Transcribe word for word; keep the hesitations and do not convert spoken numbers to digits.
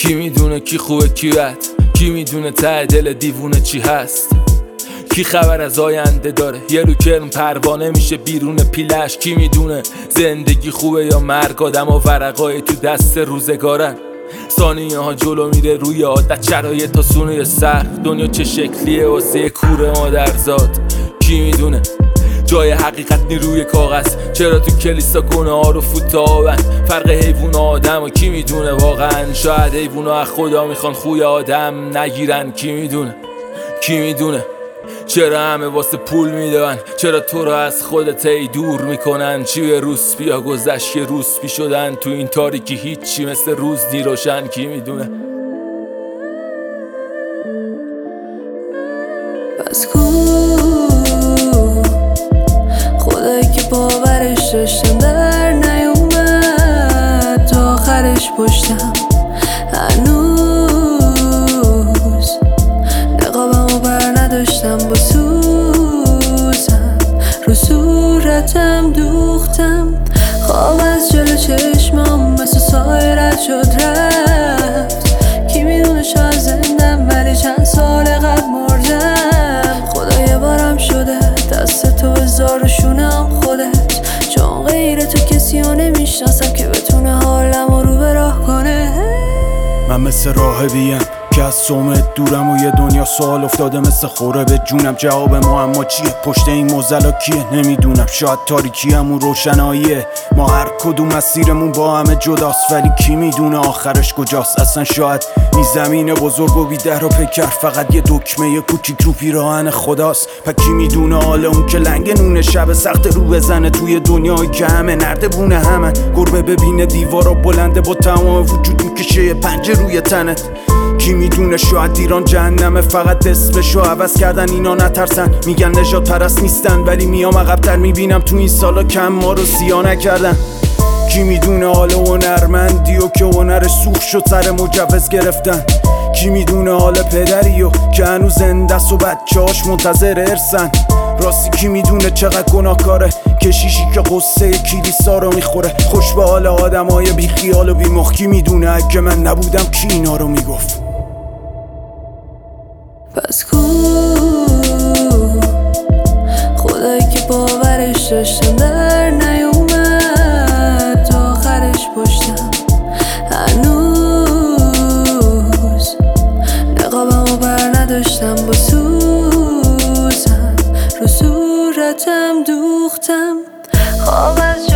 کی میدونه کی خوبه کی بد، کی میدونه ته دل دیوونه چی هست، کی خبر از آینده داره، یه رو کرم پروانه میشه بیرون پیلش، کی میدونه زندگی خوبه یا مرگ، آدم و ورقای تو دست روزگارن، ثانیه ها جلو میره روی عادت، شرایط تا سونه سخت، دنیا چه شکلیه واسه کوره مادرزاد، کی میدونه جای حقیقت نیروی کاغذ، چرا تو کلیسا گناه ها رو فوت آبن، فرق حیوان و آدم و کی میدونه واقعا، شاید حیوان ها از خدا میخوان خوی آدم نگیرن، کی میدونه کی میدونه چرا همه واسه پول میدون، چرا تو رو از خودت ای دور میکنن، چی به روسپی ها گذشت که روسپی شدن، تو این تاریکی هیچی مثل روز نی روشن، کی میدونه. پس کو خدایی که باورش داشتم در نیومد تا آخرش پشتم، هنوز نقابمو بر نداشتم با سوزم، رو صورتم دوختم، خواب از جلو چشمام مثل سایه رد شد رفت، کی میدونه شاید زندم ولی چند سال قبل مردم، خدا یه بارم شده دست تو بذار و شونم خودت، چون غیر تو کسی ها نمیشناسم که بتونه حالمو رو به راه کنه. من مثل راهبیم که از سومت دورم و یه دنیا سوال افتاده مثل خوره به جونم، جواب معما چیه پشت این موزلا کیه نمیدونم، شاید تاریکی همون روشناییه، ما هر کدوم مسیرمون با همه جداست، ولی کی میدونه آخرش کجاست، اصلا شاید این زمین بزرگ و بی در و پیکر فقط یه دکمه کوچیک رو پیراهن خداست، پس کی میدونه حال اون که لنگ نونه شب سخت رو بزنه توی دنیایی که همه نردبونه همه گربه ببینه دیوارا بلنده با تمام وجود میکشه یه پنجه روی تنت، کی میدونه شاید ایران جهنمه فقط اسمشو عوض کردن اینا نترسن، میگن نجات پرست نیستن ولی میام عقب‌تر میبینم تو این سالا کم ما رو سیا نکردن، کی میدونه حال هنرمندی و که هنرش سوخت شد سر مجوز گرفتن، کی میدونه حال پدریو که هنوز زنده است و بچه‌هاش منتظر ارثن، راستی کی میدونه چقدر گناهکاره کشیشی که قصه کلیسا رو میخوره، خوش به حال آدمای بی خیال و بی مخ، کی میدونه اگه من نبودم کی اینا رو میگفت. پس کو خدایی که باورش داشتم در نیومد تا آخرش پشتم، هنوز نقابمو بر نداشتم با سوزم، رو صورتم دوختم، خواب از